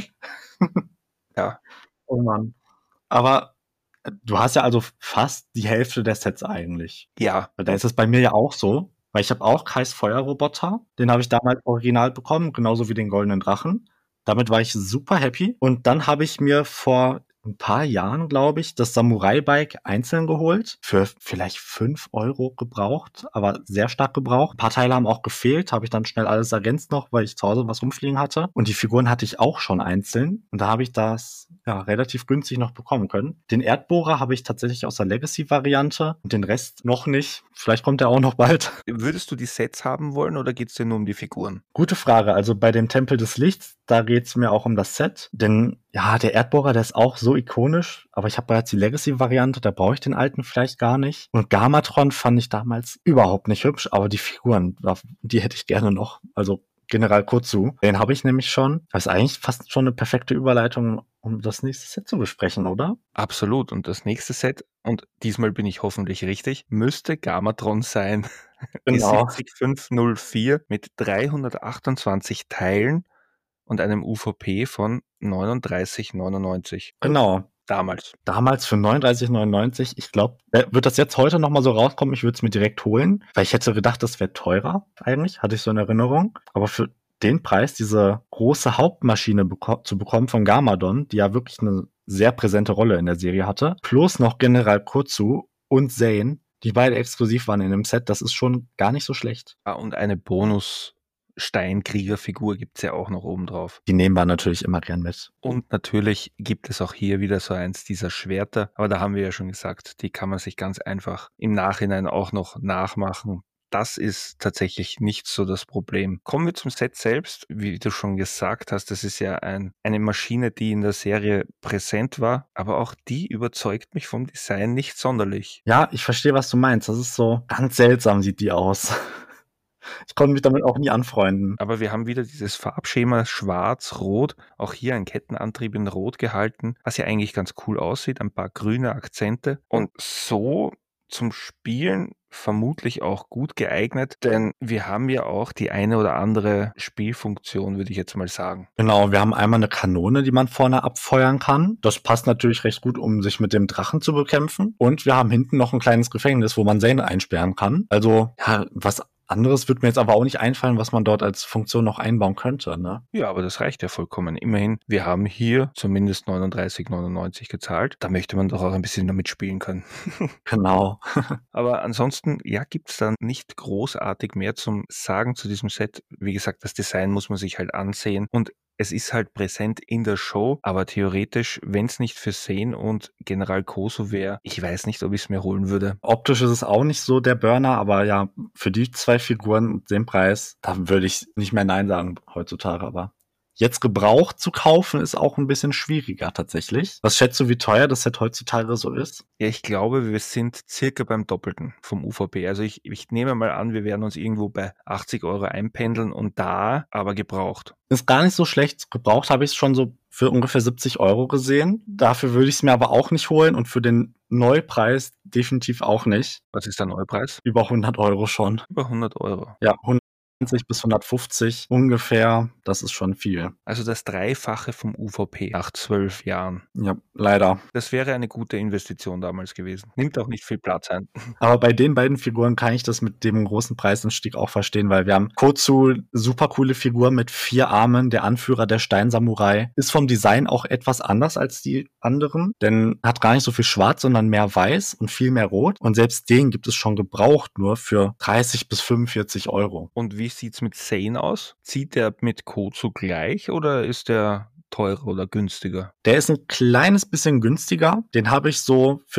Ja. Oh Mann. Aber du hast ja also fast die Hälfte der Sets eigentlich. Ja. Da ist es bei mir ja auch so, weil ich habe auch Kais Feuerroboter. Den habe ich damals original bekommen, genauso wie den goldenen Drachen. Damit war ich super happy. Und dann habe ich mir vor ein paar Jahren, glaube ich, das Samurai-Bike einzeln geholt. Für vielleicht 5 Euro gebraucht, aber sehr stark gebraucht. Ein paar Teile haben auch gefehlt, habe ich dann schnell alles ergänzt noch, weil ich zu Hause was rumfliegen hatte. Und die Figuren hatte ich auch schon einzeln. Und da habe ich das relativ günstig noch bekommen können. Den Erdbohrer habe ich tatsächlich aus der Legacy-Variante und den Rest noch nicht. Vielleicht kommt der auch noch bald. Würdest du die Sets haben wollen oder geht's dir nur um die Figuren? Gute Frage. Also bei dem Tempel des Lichts, da geht's mir auch um das Set. Denn ja, der Erdbohrer, der ist auch so ikonisch. Aber ich habe bereits die Legacy-Variante, da brauche ich den alten vielleicht gar nicht. Und Gamatron fand ich damals überhaupt nicht hübsch. Aber die Figuren, die hätte ich gerne noch. Also General Kotsu, den habe ich nämlich schon. Das ist eigentlich fast schon eine perfekte Überleitung, um das nächste Set zu besprechen, oder? Absolut. Und das nächste Set, und diesmal bin ich hoffentlich richtig, müsste Gamatron sein. Die Genau. 70504 mit 328 Teilen und einem UVP von 39,99. Genau. Damals. Damals für 39,99. Ich glaube, wird das jetzt heute nochmal so rauskommen, ich würde es mir direkt holen, weil ich hätte gedacht, das wäre teurer eigentlich, hatte ich so in Erinnerung. Aber für den Preis, diese große Hauptmaschine zu bekommen von Gamadon, die ja wirklich eine sehr präsente Rolle in der Serie hatte, plus noch General Kotsu und Zane, die beide exklusiv waren in dem Set, das ist schon gar nicht so schlecht. Ah, und eine Bonus-Steinkriegerfigur gibt's ja auch noch oben drauf. Die nehmen wir natürlich immer gern mit. Und natürlich gibt es auch hier wieder so eins dieser Schwerter, aber da haben wir ja schon gesagt, die kann man sich ganz einfach im Nachhinein auch noch nachmachen. Das ist tatsächlich nicht so das Problem. Kommen wir zum Set selbst. Wie du schon gesagt hast, das ist ja eine Maschine, die in der Serie präsent war, aber auch die überzeugt mich vom Design nicht sonderlich. Ja, ich verstehe, was du meinst. Das ist so ganz seltsam, sieht die aus. Ich konnte mich damit auch nie anfreunden. Aber wir haben wieder dieses Farbschema schwarz-rot, auch hier ein Kettenantrieb in rot gehalten, was ja eigentlich ganz cool aussieht, ein paar grüne Akzente und so zum Spielen vermutlich auch gut geeignet, denn wir haben ja auch die eine oder andere Spielfunktion, würde ich jetzt mal sagen. Genau, wir haben einmal eine Kanone, die man vorne abfeuern kann. Das passt natürlich recht gut, um sich mit dem Drachen zu bekämpfen. Und wir haben hinten noch ein kleines Gefängnis, wo man Zane einsperren kann. Also, ja, was anderes wird mir jetzt aber auch nicht einfallen, was man dort als Funktion noch einbauen könnte, ne? Ja, aber das reicht ja vollkommen. Immerhin, wir haben hier zumindest 39,99 gezahlt. Da möchte man doch auch ein bisschen damit spielen können. Genau. Aber ansonsten, ja, gibt's dann nicht großartig mehr zum Sagen zu diesem Set. Wie gesagt, das Design muss man sich halt ansehen und es ist halt präsent in der Show, aber theoretisch, wenn es nicht für Zane und General Koso wäre, ich weiß nicht, ob ich es mir holen würde. Optisch ist es auch nicht so der Burner, aber ja, für die zwei Figuren und den Preis, da würde ich nicht mehr Nein sagen heutzutage, aber jetzt gebraucht zu kaufen ist auch ein bisschen schwieriger tatsächlich. Was schätzt du, wie teuer das Set heutzutage so ist? Ja, ich glaube, wir sind circa beim Doppelten vom UVP. Also ich nehme mal an, wir werden uns irgendwo bei 80 Euro einpendeln und da aber gebraucht. Ist gar nicht so schlecht. Gebraucht habe ich es schon so für ungefähr 70 Euro gesehen. Dafür würde ich es mir aber auch nicht holen und für den Neupreis definitiv auch nicht. Was ist der Neupreis? Über 100 Euro schon. Über 100 Euro. Ja, 120 bis 150 ungefähr. Das ist schon viel. Also das Dreifache vom UVP nach 12 Jahren. Ja, leider. Das wäre eine gute Investition damals gewesen. Nimmt auch nicht viel Platz ein. Aber bei den beiden Figuren kann ich das mit dem großen Preisanstieg auch verstehen, weil wir haben Kotsu, super coole Figur mit 4 Armen, der Anführer der Steinsamurai. Ist vom Design auch etwas anders als die anderen, denn hat gar nicht so viel schwarz, sondern mehr weiß und viel mehr rot. Und selbst den gibt es schon gebraucht nur für 30 bis 45 Euro. Und wie sieht's mit Zane aus? Zieht der mit Kozu gleich oder ist der teurer oder günstiger? Der ist ein kleines bisschen günstiger. Den habe ich so für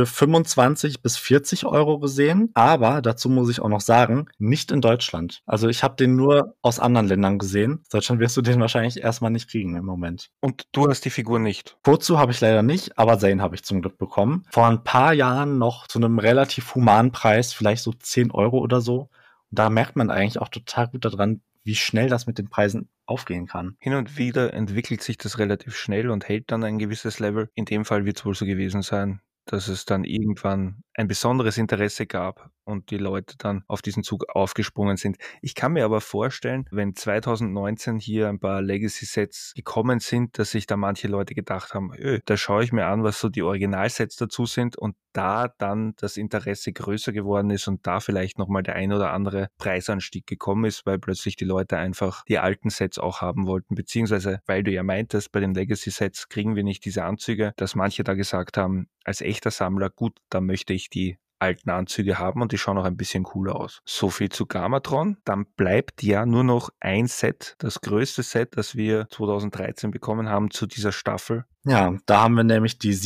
25 bis 40 Euro gesehen. Aber dazu muss ich auch noch sagen, nicht in Deutschland. Also ich habe den nur aus anderen Ländern gesehen. In Deutschland wirst du den wahrscheinlich erstmal nicht kriegen im Moment. Und du hast die Figur nicht? Kotsu habe ich leider nicht, aber Zane habe ich zum Glück bekommen. Vor ein paar Jahren noch zu einem relativ humanen Preis, vielleicht so 10 Euro oder so. Und da merkt man eigentlich auch total gut daran, wie schnell das mit den Preisen aufgehen kann. Hin und wieder entwickelt sich das relativ schnell und hält dann ein gewisses Level. In dem Fall wird es wohl so gewesen sein, dass es dann irgendwann ein besonderes Interesse gab und die Leute dann auf diesen Zug aufgesprungen sind. Ich kann mir aber vorstellen, wenn 2019 hier ein paar Legacy-Sets gekommen sind, dass sich da manche Leute gedacht haben, da schaue ich mir an, was so die Originalsets dazu sind und da dann das Interesse größer geworden ist und da vielleicht nochmal der ein oder andere Preisanstieg gekommen ist, weil plötzlich die Leute einfach die alten Sets auch haben wollten, beziehungsweise weil du ja meintest, bei den Legacy-Sets kriegen wir nicht diese Anzüge, dass manche da gesagt haben, als echter Sammler, gut, da möchte ich die alten Anzüge haben und die schauen auch ein bisschen cooler aus. So viel zu Gamatron. Dann bleibt ja nur noch ein Set, das größte Set, das wir 2013 bekommen haben zu dieser Staffel. Ja, da haben wir nämlich die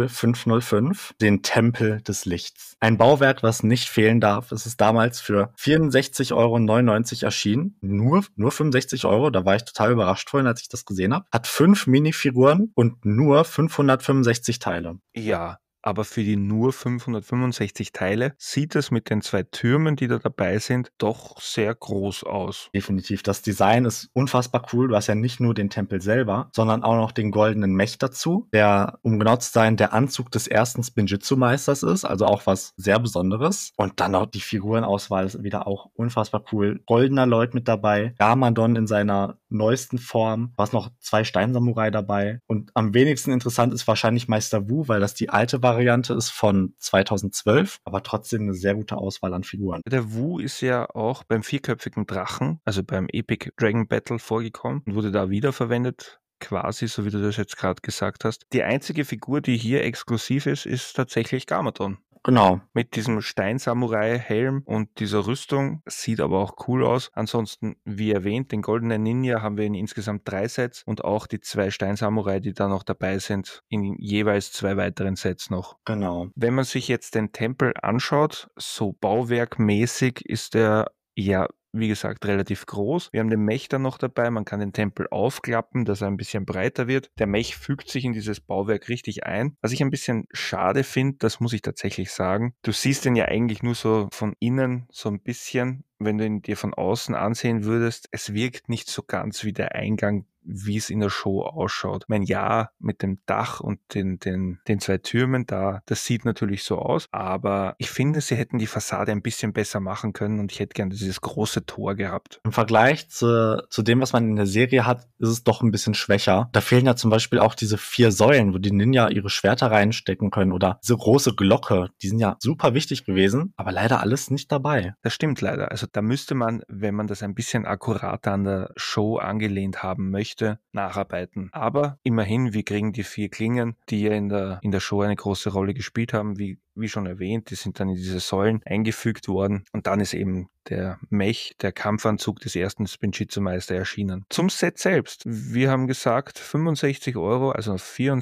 70505, den Tempel des Lichts. Ein Bauwerk, was nicht fehlen darf. Es ist damals für 64,99 € erschienen. Nur 65 €, da war ich total überrascht vorhin, als ich das gesehen habe. Hat 5 Minifiguren und nur 565 Teile. Ja, aber für die nur 565 Teile sieht es mit den 2 Türmen, die da dabei sind, doch sehr groß aus. Definitiv. Das Design ist unfassbar cool. Du hast ja nicht nur den Tempel selber, sondern auch noch den goldenen Mech dazu, der, um genau zu sein, der Anzug des ersten Spinjitzu-Meisters ist, also auch was sehr Besonderes. Und dann auch die Figurenauswahl ist wieder auch unfassbar cool. Goldener Lloyd mit dabei, Garmadon in seiner neuesten Form, was noch 2 Steinsamurai dabei. Und am wenigsten interessant ist wahrscheinlich Meister Wu, weil das die alte Variante ist von 2012, aber trotzdem eine sehr gute Auswahl an Figuren. Der Wu ist ja auch beim vierköpfigen Drachen, also beim Epic Dragon Battle vorgekommen und wurde da wiederverwendet. Quasi, so wie du das jetzt gerade gesagt hast. Die einzige Figur, die hier exklusiv ist, ist tatsächlich Garmadon. Genau. Mit diesem Stein-Samurai-Helm und dieser Rüstung. Sieht aber auch cool aus. Ansonsten, wie erwähnt, den goldenen Ninja haben wir in insgesamt 3 Sets und auch die 2 Stein-Samurai, die da noch dabei sind, in jeweils 2 weiteren Sets noch. Genau. Wenn man sich jetzt den Tempel anschaut, so bauwerkmäßig ist der ja, wie gesagt, relativ groß. Wir haben den Mech dann noch dabei. Man kann den Tempel aufklappen, dass er ein bisschen breiter wird. Der Mech fügt sich in dieses Bauwerk richtig ein. Was ich ein bisschen schade finde, das muss ich tatsächlich sagen. Du siehst den ja eigentlich nur so von innen so ein bisschen. Wenn du ihn dir von außen ansehen würdest, es wirkt nicht so ganz wie der Eingang, wie es in der Show ausschaut. Mein Ja mit dem Dach und den 2 Türmen da, das sieht natürlich so aus, aber ich finde, sie hätten die Fassade ein bisschen besser machen können und ich hätte gerne dieses große Tor gehabt. Im Vergleich zu dem, was man in der Serie hat, ist es doch ein bisschen schwächer. Da fehlen ja zum Beispiel auch diese 4 Säulen, wo die Ninja ihre Schwerter reinstecken können oder diese große Glocke. Die sind ja super wichtig gewesen, aber leider alles nicht dabei. Das stimmt leider. Also da müsste man, wenn man das ein bisschen akkurater an der Show angelehnt haben möchte, nacharbeiten. Aber immerhin, wir kriegen die 4 Klingen, die ja in der Show eine große Rolle gespielt haben, wie schon erwähnt, die sind dann in diese Säulen eingefügt worden und dann ist eben der Mech, der Kampfanzug des ersten Spinjitzu-Meister erschienen. Zum Set selbst. Wir haben gesagt, 65 €, also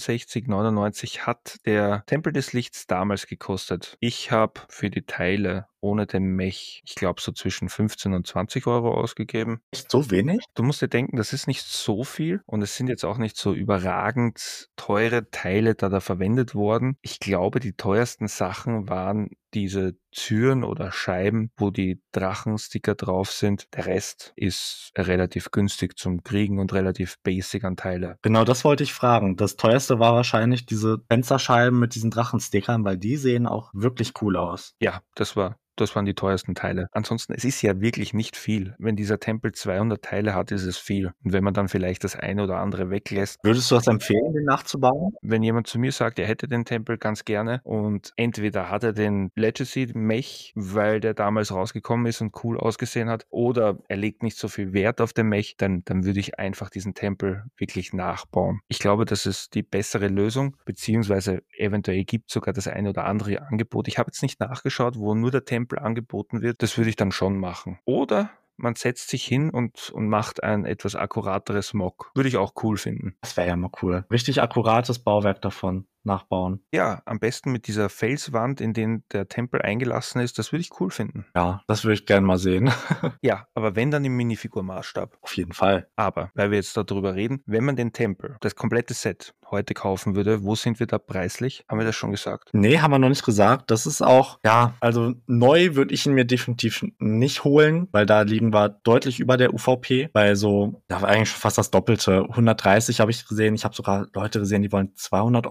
64,99 hat der Tempel des Lichts damals gekostet. Ich habe für die Teile ohne den Mech, ich glaube so zwischen 15 und 20 € ausgegeben. Echt so wenig? Du musst dir denken, das ist nicht so viel und es sind jetzt auch nicht so überragend teure Teile da verwendet worden. Ich glaube, die teuersten Sachen waren diese Türen oder Scheiben, wo die Drachensticker drauf sind. Der Rest ist relativ günstig zum Kriegen und relativ basic an Teile. Genau, das wollte ich fragen. Das teuerste war wahrscheinlich diese Fensterscheiben mit diesen Drachenstickern, weil die sehen auch wirklich cool aus. Ja, das waren die teuersten Teile. Ansonsten, es ist ja wirklich nicht viel. Wenn dieser Tempel 200 Teile hat, ist es viel. Und wenn man dann vielleicht das eine oder andere weglässt. Würdest du das empfehlen, den nachzubauen? Wenn jemand zu mir sagt, er hätte den Tempel ganz gerne und entweder hat er den Legacy Mech, weil der damals rausgekommen ist und cool ausgesehen hat, oder er legt nicht so viel Wert auf den Mech, dann würde ich einfach diesen Tempel wirklich nachbauen. Ich glaube, das ist die bessere Lösung, beziehungsweise eventuell gibt es sogar das eine oder andere Angebot. Ich habe jetzt nicht nachgeschaut, wo nur der Tempel angeboten wird, das würde ich dann schon machen. Oder man setzt sich hin und macht ein etwas akkurateres Mock. Würde ich auch cool finden. Das wäre ja mal cool. Richtig akkurates Bauwerk davon nachbauen. Ja, am besten mit dieser Felswand, in den der Tempel eingelassen ist, das würde ich cool finden. Ja, das würde ich gerne mal sehen. Ja, aber wenn dann im Minifigurmaßstab. Auf jeden Fall. Aber, weil wir jetzt darüber reden, wenn man den Tempel, das komplette Set, heute kaufen würde, wo sind wir da preislich? Haben wir das schon gesagt? Nee, haben wir noch nicht gesagt. Das ist auch, ja, also neu würde ich ihn mir definitiv nicht holen, weil da liegen wir deutlich über der UVP. Bei so, ja, eigentlich schon fast das Doppelte. 130 habe ich gesehen. Ich habe sogar Leute gesehen, die wollen 200 € dafür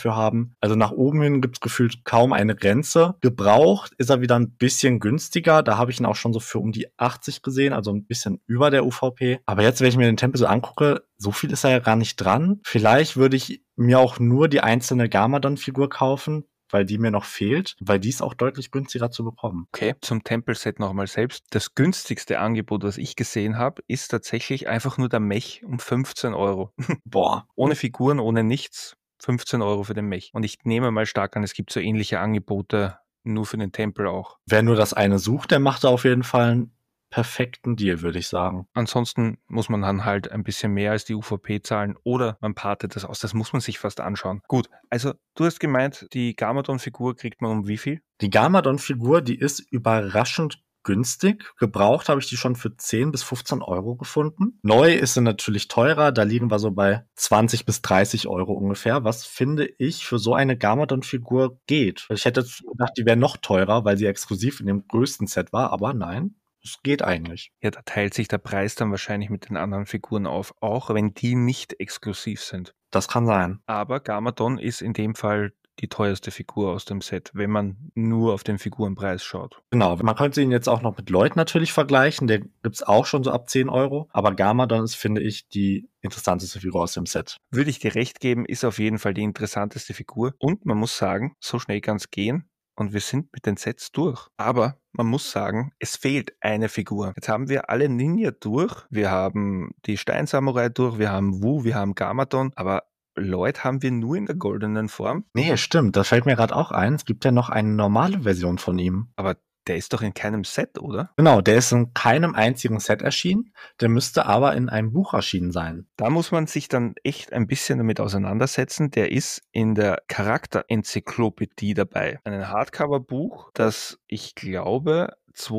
dafür haben. Also nach oben hin gibt's gefühlt kaum eine Grenze. Gebraucht ist er wieder ein bisschen günstiger. Da habe ich ihn auch schon so für um die 80 gesehen, also ein bisschen über der UVP. Aber jetzt, wenn ich mir den Tempel so angucke, so viel ist er ja gar nicht dran. Vielleicht würde ich mir auch nur die einzelne Garmadon-Figur kaufen, weil die mir noch fehlt, weil die ist auch deutlich günstiger zu bekommen. Okay, zum Tempelset nochmal selbst. Das günstigste Angebot, was ich gesehen habe, ist tatsächlich einfach nur der Mech um 15 Euro. Boah. Ohne Figuren, ohne nichts. 15 Euro für den Mech. Und ich nehme mal stark an, es gibt so ähnliche Angebote nur für den Tempel auch. Wer nur das eine sucht, der macht da auf jeden Fall einen perfekten Deal, würde ich sagen. Ansonsten muss man dann halt ein bisschen mehr als die UVP zahlen oder man partet das aus. Das muss man sich fast anschauen. Gut, also du hast gemeint, die Garmadon-Figur kriegt man um wie viel? Die Garmadon-Figur, die ist überraschend günstig. Gebraucht habe ich die schon für 10 bis 15 Euro gefunden. Neu ist sie natürlich teurer. Da liegen wir so bei 20 bis 30 Euro ungefähr. Was, finde ich, für so eine Garmadon-Figur geht. Ich hätte jetzt gedacht, die wäre noch teurer, weil sie exklusiv in dem größten Set war. Aber nein, es geht eigentlich. Ja, da teilt sich der Preis dann wahrscheinlich mit den anderen Figuren auf, auch wenn die nicht exklusiv sind. Das kann sein. Aber Garmadon ist in dem Fall die teuerste Figur aus dem Set, wenn man nur auf den Figurenpreis schaut. Genau, man könnte ihn jetzt auch noch mit Lloyd natürlich vergleichen. Der gibt's auch schon so ab 10 Euro. Aber Garmadon ist, finde ich, die interessanteste Figur aus dem Set. Würde ich dir recht geben, ist auf jeden Fall die interessanteste Figur. Und man muss sagen, so schnell kann's gehen. Und wir sind mit den Sets durch. Aber man muss sagen, es fehlt eine Figur. Jetzt haben wir alle Ninja durch. Wir haben die Steinsamurai durch. Wir haben Wu, wir haben Garmadon. Aber Lloyd haben wir nur in der goldenen Form. Nee, stimmt. Das fällt mir gerade auch ein. Es gibt ja noch eine normale Version von ihm. Aber der ist doch in keinem Set, oder? Genau, der ist in keinem einzigen Set erschienen. Der müsste aber in einem Buch erschienen sein. Da muss man sich dann echt ein bisschen damit auseinandersetzen. Der ist in der Charakterenzyklopädie dabei. Ein Hardcover-Buch, das ich glaube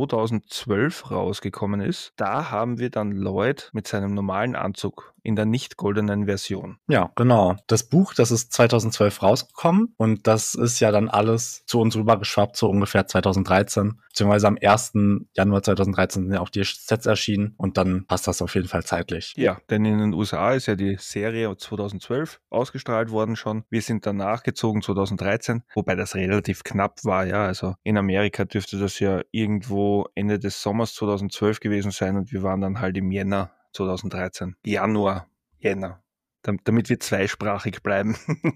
2012 rausgekommen ist. Da haben wir dann Lloyd mit seinem normalen Anzug in der nicht goldenen Version. Ja, genau. Das Buch, das ist 2012 rausgekommen und das ist ja dann alles zu uns rübergeschwappt, so ungefähr 2013. Beziehungsweise am 1. Januar 2013 sind ja auch die Sets erschienen und dann passt das auf jeden Fall zeitlich. Ja, denn in den USA ist ja die Serie 2012 ausgestrahlt worden schon. Wir sind dann nachgezogen 2013, wobei das relativ knapp war, ja. Also in Amerika dürfte das ja irgendwo Ende des Sommers 2012 gewesen sein und wir waren dann halt im Jänner 2013. Jänner. Damit wir zweisprachig bleiben.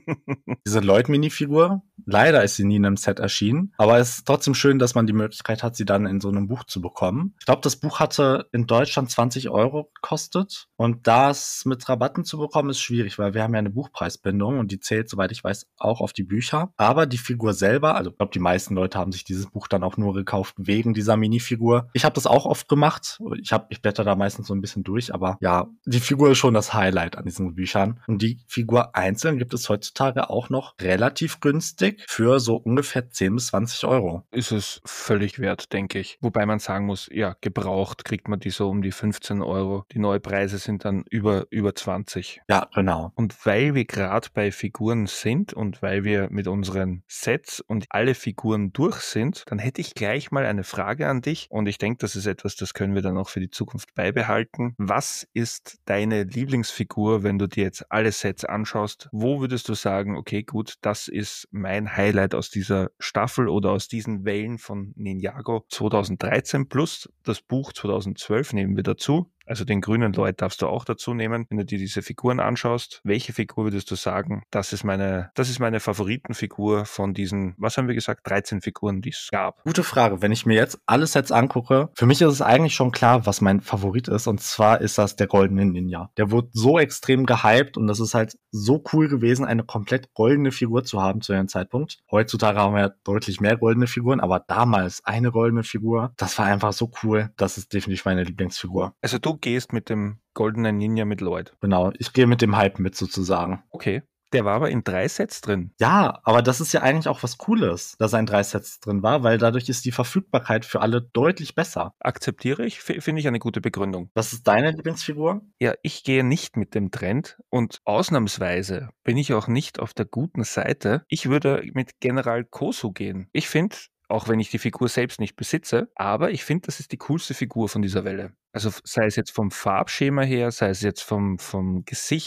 Diese Lloyd-Minifigur, leider ist sie nie in einem Set erschienen, aber es ist trotzdem schön, dass man die Möglichkeit hat, sie dann in so einem Buch zu bekommen. Ich glaube, das Buch hatte in Deutschland 20 Euro gekostet und das mit Rabatten zu bekommen ist schwierig, weil wir haben ja eine Buchpreisbindung und die zählt, soweit ich weiß, auch auf die Bücher. Aber die Figur selber, also ich glaube, die meisten Leute haben sich dieses Buch dann auch nur gekauft wegen dieser Minifigur. Ich habe das auch oft gemacht. Ich blätter da meistens so ein bisschen durch, aber ja, die Figur ist schon das Highlight an diesen Büchern. Und die Figur einzeln gibt es heutzutage auch noch relativ günstig für so ungefähr 10 bis 20 Euro. Ist es völlig wert, denke ich. Wobei man sagen muss, ja, gebraucht kriegt man die so um die 15 Euro. Die neuen Preise sind dann über 20. Ja, genau. Und weil wir gerade bei Figuren sind und weil wir mit unseren Sets und alle Figuren durch sind, dann hätte ich gleich mal eine Frage an dich. Und ich denke, das ist etwas, das können wir dann auch für die Zukunft beibehalten. Was ist deine Lieblingsfigur, wenn du dir jetzt alle Sets anschaust? Wo würdest du sagen, okay, gut, das ist mein Highlight aus dieser Staffel oder aus diesen Wellen von Ninjago 2013 plus das Buch 2012 nehmen wir dazu. Also den grünen Lloyd darfst du auch dazu nehmen, wenn du dir diese Figuren anschaust. Welche Figur würdest du sagen, das ist meine Favoritenfigur von diesen, was haben wir gesagt, 13 Figuren, die es gab? Gute Frage. Wenn ich mir jetzt alle Sets angucke, für mich ist es eigentlich schon klar, was mein Favorit ist. Und zwar ist das der goldene Ninja. Der wurde so extrem gehypt und das ist halt so cool gewesen, eine komplett goldene Figur zu haben zu einem Zeitpunkt. Heutzutage haben wir ja deutlich mehr goldene Figuren, aber damals eine goldene Figur, das war einfach so cool. Das ist definitiv meine Lieblingsfigur. Also du gehst mit dem goldenen Ninja mit Lloyd. Genau, ich gehe mit dem Hype mit sozusagen. Okay. Der war aber in 3 Sets drin. Ja, aber das ist ja eigentlich auch was Cooles, dass er in 3 Sets drin war, weil dadurch ist die Verfügbarkeit für alle deutlich besser. Akzeptiere ich, finde ich eine gute Begründung. Was ist deine Lieblingsfigur? Ja, ich gehe nicht mit dem Trend und ausnahmsweise bin ich auch nicht auf der guten Seite. Ich würde mit General Kosu gehen. Ich finde, auch wenn ich die Figur selbst nicht besitze, aber ich finde, das ist die coolste Figur von dieser Welle. Also sei es jetzt vom Farbschema her, sei es jetzt vom Gesicht.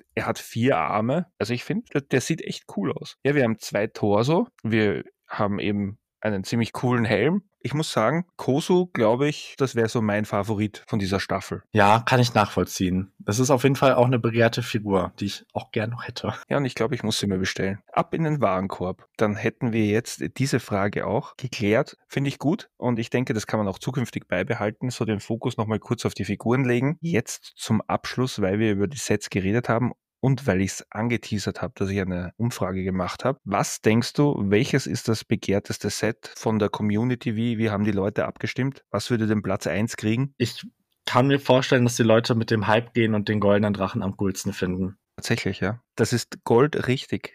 Er hat 4 Arme. Also ich finde, der sieht echt cool aus. Ja, wir haben 2 Torso. Wir haben eben einen ziemlich coolen Helm. Ich muss sagen, Kosu, glaube ich, das wäre so mein Favorit von dieser Staffel. Ja, kann ich nachvollziehen. Das ist auf jeden Fall auch eine begehrte Figur, die ich auch gern noch hätte. Ja, und ich glaube, ich muss sie mir bestellen. Ab in den Warenkorb. Dann hätten wir jetzt diese Frage auch geklärt. Finde ich gut. Und ich denke, das kann man auch zukünftig beibehalten. So den Fokus nochmal kurz auf die Figuren legen. Jetzt zum Abschluss, weil wir über die Sets geredet haben. Und weil ich es angeteasert habe, dass ich eine Umfrage gemacht habe. Was denkst du, welches ist das begehrteste Set von der Community? Wie haben die Leute abgestimmt? Was würde den Platz 1 kriegen? Ich kann mir vorstellen, dass die Leute mit dem Hype gehen und den goldenen Drachen am coolsten finden. Tatsächlich, ja. Das ist Gold richtig.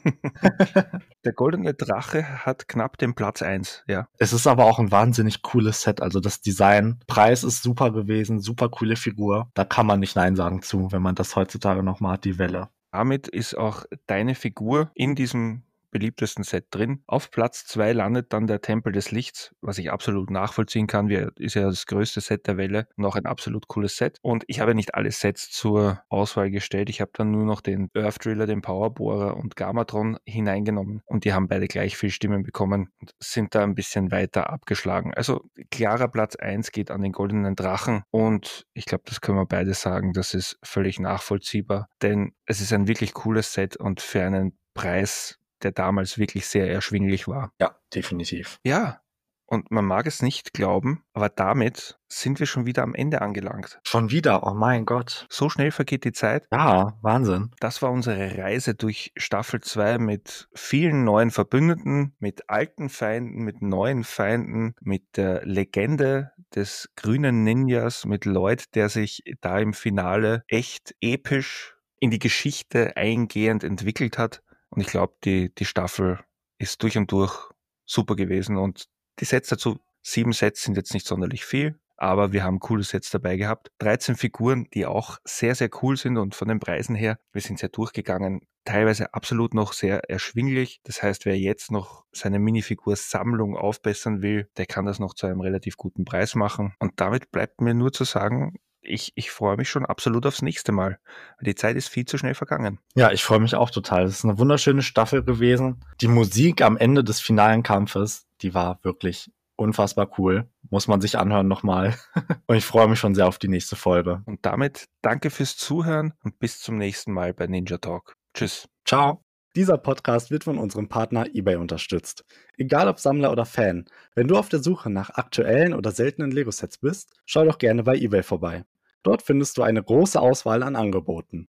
Der goldene Drache hat knapp den Platz 1, ja. Es ist aber auch ein wahnsinnig cooles Set. Also das Design, Preis ist super gewesen, super coole Figur. Da kann man nicht Nein sagen zu, wenn man das heutzutage nochmal hat, die Welle. Damit ist auch deine Figur in diesem beliebtesten Set drin. Auf Platz 2 landet dann der Tempel des Lichts, was ich absolut nachvollziehen kann. Ist ja das größte Set der Welle, noch ein absolut cooles Set. Und ich habe nicht alle Sets zur Auswahl gestellt. Ich habe dann nur noch den Earth Driller, den Powerbohrer und Gamatron hineingenommen. Und die haben beide gleich viel Stimmen bekommen und sind da ein bisschen weiter abgeschlagen. Also klarer Platz 1 geht an den goldenen Drachen. Und ich glaube, das können wir beide sagen, das ist völlig nachvollziehbar. Denn es ist ein wirklich cooles Set und für einen Preis, der damals wirklich sehr erschwinglich war. Ja, definitiv. Ja, und man mag es nicht glauben, aber damit sind wir schon wieder am Ende angelangt. Schon wieder, oh mein Gott. So schnell vergeht die Zeit. Ja, Wahnsinn. Das war unsere Reise durch Staffel 2 mit vielen neuen Verbündeten, mit alten Feinden, mit neuen Feinden, mit der Legende des grünen Ninjas, mit Lloyd, der sich da im Finale echt episch in die Geschichte eingehend entwickelt hat. Und ich glaube, die Staffel ist durch und durch super gewesen. Und die Sets dazu, 7 Sets sind jetzt nicht sonderlich viel, aber wir haben coole Sets dabei gehabt. 13 Figuren, die auch sehr, sehr cool sind und von den Preisen her, wir sind sehr durchgegangen, teilweise absolut noch sehr erschwinglich. Das heißt, wer jetzt noch seine Minifigur-Sammlung aufbessern will, der kann das noch zu einem relativ guten Preis machen. Und damit bleibt mir nur zu sagen, ich freue mich schon absolut aufs nächste Mal. Die Zeit ist viel zu schnell vergangen. Ja, ich freue mich auch total. Es ist eine wunderschöne Staffel gewesen. Die Musik am Ende des finalen Kampfes, die war wirklich unfassbar cool. Muss man sich anhören nochmal. Und ich freue mich schon sehr auf die nächste Folge. Und damit danke fürs Zuhören und bis zum nächsten Mal bei Ninja Talk. Tschüss. Ciao. Dieser Podcast wird von unserem Partner eBay unterstützt. Egal ob Sammler oder Fan, wenn du auf der Suche nach aktuellen oder seltenen Lego-Sets bist, schau doch gerne bei eBay vorbei. Dort findest du eine große Auswahl an Angeboten.